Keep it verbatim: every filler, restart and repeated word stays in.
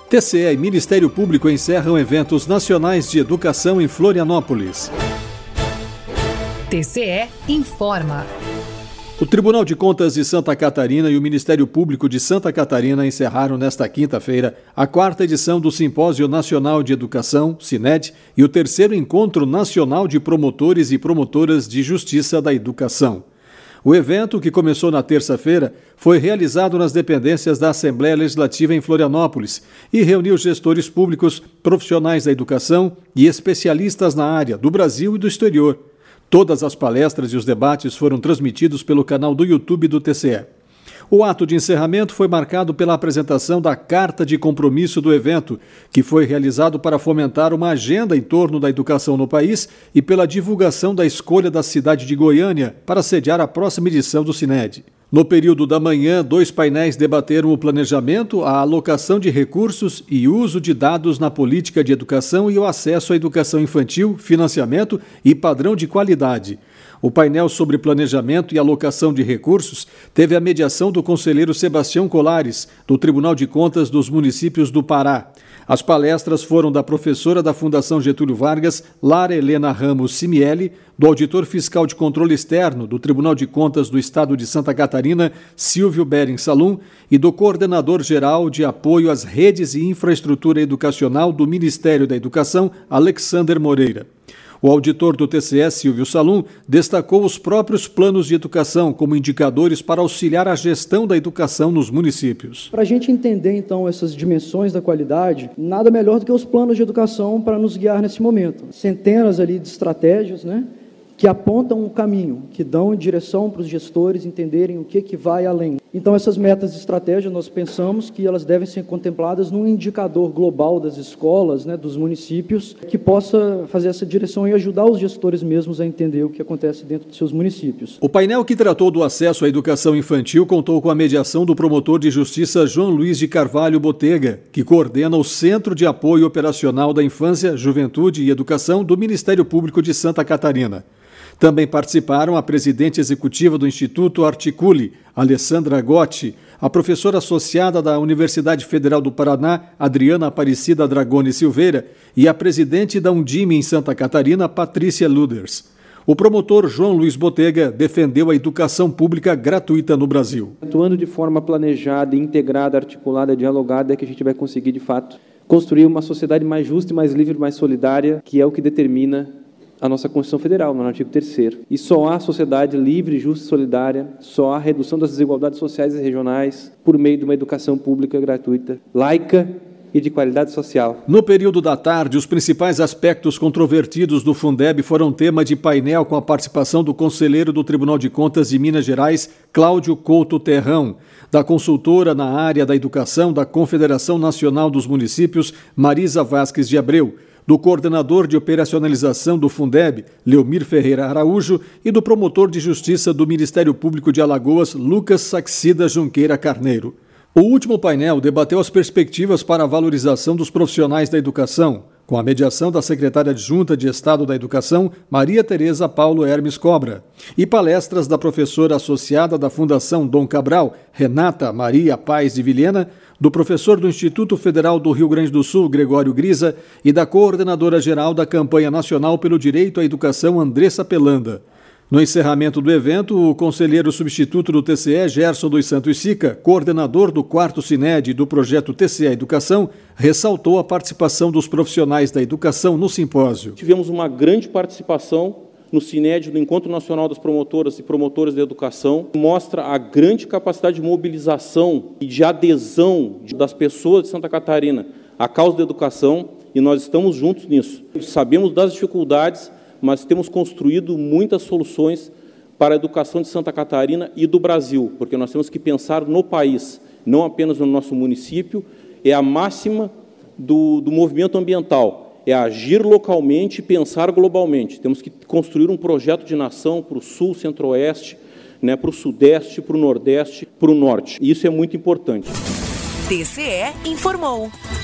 T C E e Ministério Público encerram eventos nacionais de educação em Florianópolis. T C E informa. O Tribunal de Contas de Santa Catarina e o Ministério Público de Santa Catarina encerraram nesta quinta-feira a quarta edição do Simpósio Nacional de Educação, SINED, e o terceiro Encontro Nacional de Promotores e Promotoras de Justiça da Educação. O evento, que começou na terça-feira, foi realizado nas dependências da Assembleia Legislativa em Florianópolis e reuniu gestores públicos, profissionais da educação e especialistas na área do Brasil e do exterior. Todas as palestras e os debates foram transmitidos pelo canal do YouTube do T C E. O ato de encerramento foi marcado pela apresentação da Carta de Compromisso do evento, que foi realizado para fomentar uma agenda em torno da educação no país e pela divulgação da escolha da cidade de Goiânia para sediar a próxima edição do SINED. No período da manhã, dois painéis debateram o planejamento, a alocação de recursos e uso de dados na política de educação e o acesso à educação infantil, financiamento e padrão de qualidade. O painel sobre planejamento e alocação de recursos teve a mediação do conselheiro Sebastião Colares, do Tribunal de Contas dos Municípios do Pará. As palestras foram da professora da Fundação Getúlio Vargas, Lara Helena Ramos Simieli, do auditor fiscal de controle externo do Tribunal de Contas do Estado de Santa Catarina, Silvio Bering Salum, e do coordenador-geral de apoio às redes e infraestrutura educacional do Ministério da Educação, Alexander Moreira. O auditor do T C E, Silvio Salum, destacou os próprios planos de educação como indicadores para auxiliar a gestão da educação nos municípios. Para a gente entender, então, essas dimensões da qualidade, nada melhor do que os planos de educação para nos guiar nesse momento. Centenas ali de estratégias, né, que apontam um caminho, que dão direção para os gestores entenderem o que, que vai além. Então, essas metas de estratégia, nós pensamos que elas devem ser contempladas num indicador global das escolas, né, dos municípios, que possa fazer essa direção e ajudar os gestores mesmos a entender o que acontece dentro de seus municípios. O painel que tratou do acesso à educação infantil contou com a mediação do promotor de justiça João Luiz de Carvalho Botega, que coordena o Centro de Apoio Operacional da Infância, Juventude e Educação do Ministério Público de Santa Catarina. Também participaram a presidente executiva do Instituto Articule, Alessandra Gotti, a professora associada da Universidade Federal do Paraná, Adriana Aparecida Dragoni Silveira, e a presidente da Undime em Santa Catarina, Patrícia Luders. O promotor João Luiz Botega defendeu a educação pública gratuita no Brasil. Atuando de forma planejada, integrada, articulada, dialogada, é que a gente vai conseguir, de fato, construir uma sociedade mais justa, mais livre, mais solidária, que é o que determina a nossa Constituição Federal, no artigo terceiro. E só há sociedade livre, justa e solidária, só há redução das desigualdades sociais e regionais por meio de uma educação pública gratuita, laica e de qualidade social. No período da tarde, os principais aspectos controvertidos do Fundeb foram tema de painel com a participação do conselheiro do Tribunal de Contas de Minas Gerais, Cláudio Couto Terrão, da consultora na área da educação da Confederação Nacional dos Municípios, Marisa Vasques de Abreu, do coordenador de operacionalização do Fundeb, Leomir Ferreira Araújo, e do promotor de justiça do Ministério Público de Alagoas, Lucas Saxida Junqueira Carneiro. O último painel debateu as perspectivas para a valorização dos profissionais da educação, com a mediação da secretária adjunta de Estado da Educação, Maria Tereza Paulo Hermes Cobra, e palestras da professora associada da Fundação Dom Cabral, Renata Maria Paz de Vilhena, do professor do Instituto Federal do Rio Grande do Sul, Gregório Grisa, e da coordenadora-geral da Campanha Nacional pelo Direito à Educação, Andressa Pelanda. No encerramento do evento, o conselheiro substituto do T C E, Gerson dos Santos Sica, coordenador do quarto SINED do projeto T C E Educação, ressaltou a participação dos profissionais da educação no simpósio. Tivemos uma grande participação no SINED, no Encontro Nacional das Promotoras e Promotores da Educação, mostra a grande capacidade de mobilização e de adesão das pessoas de Santa Catarina à causa da educação, e nós estamos juntos nisso. Sabemos das dificuldades, mas temos construído muitas soluções para a educação de Santa Catarina e do Brasil, porque nós temos que pensar no país, não apenas no nosso município. É a máxima do, do movimento ambiental, é agir localmente e pensar globalmente. Temos que construir um projeto de nação para o Sul, Centro-Oeste, né, para o Sudeste, para o Nordeste, para o Norte. E isso é muito importante. T C E informou.